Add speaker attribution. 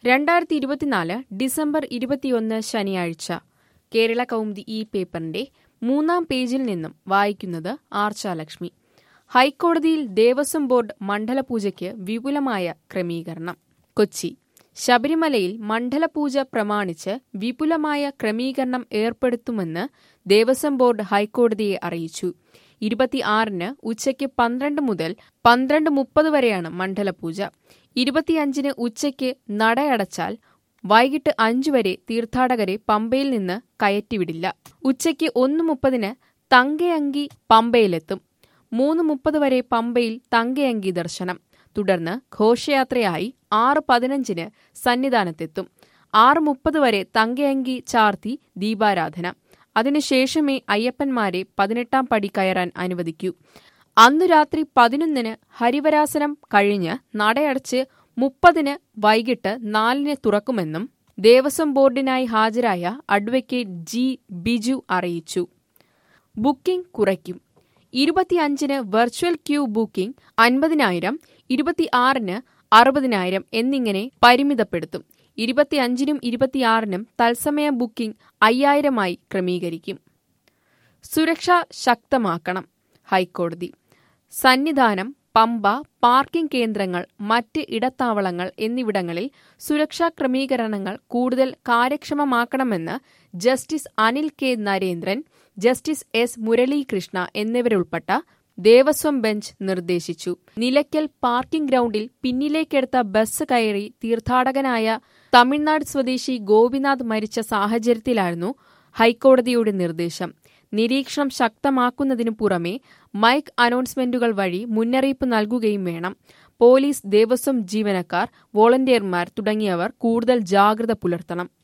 Speaker 1: 2024 December 21 ശനിയാഴ്ച കേരള കൗമുദി ഈ പേപ്പറിന്റെ 3-ാം പേജിൽ നിന്നും വായിക്കുന്നത് ആർച്ചാലക്ഷ്മി. ഹൈക്കോടതിയിൽ ദേവസ്വം ബോർഡ് മണ്ഡലപൂജയ്ക്ക് വിപുലമായ ക്രമീകരണം. കൊച്ചി. ശബരിമലയിൽ മണ്ഡലപൂജ പ്രമാണിച്ച് വിപുലമായ ക്രമീകരണം ഏർപ്പെടുത്തുമെന്ന് ദേവസ്വം ബോർഡ് ഹൈക്കോടതിയെ അറിയിച്ചു. 26-ന് ഉച്ചയ്ക്ക് 12 മുതൽ 12:30 വരെയാണ് മണ്ഡലപൂജ. 25-ന് ഉച്ചയ്ക്ക് നടയടച്ചാൽ വൈകിട്ട് 5 വരെ തീർത്ഥാടകരെ പമ്പയിൽ നിന്ന് കയറ്റിവിടില്ല. ഉച്ചയ്ക്ക് 1:30-ന് തങ്കയങ്കി പമ്പയിലെത്തും. 3:30 വരെ പമ്പയിൽ തങ്കയങ്കി ദർശനം. തുടർന്ന് ഘോഷയാത്രയായി 6:15-ന് സന്നിധാനത്തെത്തും. 6:30 വരെ തങ്കയങ്കി ചാർത്തി ദീപാരാധന. അതിനുശേഷമേ അയ്യപ്പന്മാരെ 18-ാം പടി കയറാൻ അനുവദിക്കൂ. അന്നു രാത്രി 11-ന് ഹരിവരാസനം കഴിഞ്ഞ് നടയടച്ച് 30-ന് വൈകിട്ട് 4-ന് തുറക്കുമെന്നും ദേവസ്വം ബോർഡിനായി ഹാജരായ അഡ്വക്കേറ്റ് ജി. ബിജു അറിയിച്ചു. ബുക്കിംഗ് കുറയ്ക്കും. 25-ന് വെർച്വൽ ക്യൂ ബുക്കിംഗ് 50,000, 26-ന് 60,000 എന്നിങ്ങനെ പരിമിതപ്പെടുത്തും. 25-നും 26-നും തത്സമയ ബുക്കിംഗ് 5,000-ആയി ക്രമീകരിക്കും. സുരക്ഷ ശക്തമാക്കണം. ഹൈക്കോടതി. സന്നിധാനം, പമ്പ, പാർക്കിംഗ് കേന്ദ്രങ്ങൾ, മറ്റ് ഇടത്താവളങ്ങൾ എന്നിവിടങ്ങളിൽ സുരക്ഷാ ക്രമീകരണങ്ങൾ കൂടുതൽ കാര്യക്ഷമമാക്കണമെന്ന് justice Anil K. Narendran, justice S. Muralikrishna എന്നിവരുൾപ്പെട്ട ദേവസ്വം ബെഞ്ച് നിർദ്ദേശിച്ചു. നിലയ്ക്കൽ പാർക്കിംഗ് ഗ്രൗണ്ടിൽ പിന്നിലേക്കെടുത്ത ബസ് കയറി തീർത്ഥാടകനായ തമിഴ്നാട് സ്വദേശി ഗോപിനാഥ് മരിച്ച സാഹചര്യത്തിലായിരുന്നു ഹൈക്കോടതിയുടെ നിർദ്ദേശം. നിരീക്ഷണം ശക്തമാക്കുന്നതിനു പുറമെ മൈക്ക് അനൗൺസ്മെന്റുകൾ വഴി മുന്നറിയിപ്പ് നൽകുകയും വേണം. പോലീസ്, ദേവസ്വം ജീവനക്കാർ, വോളണ്ടിയർമാർ തുടങ്ങിയവർ കൂടുതൽ ജാഗ്രത പുലർത്തണം.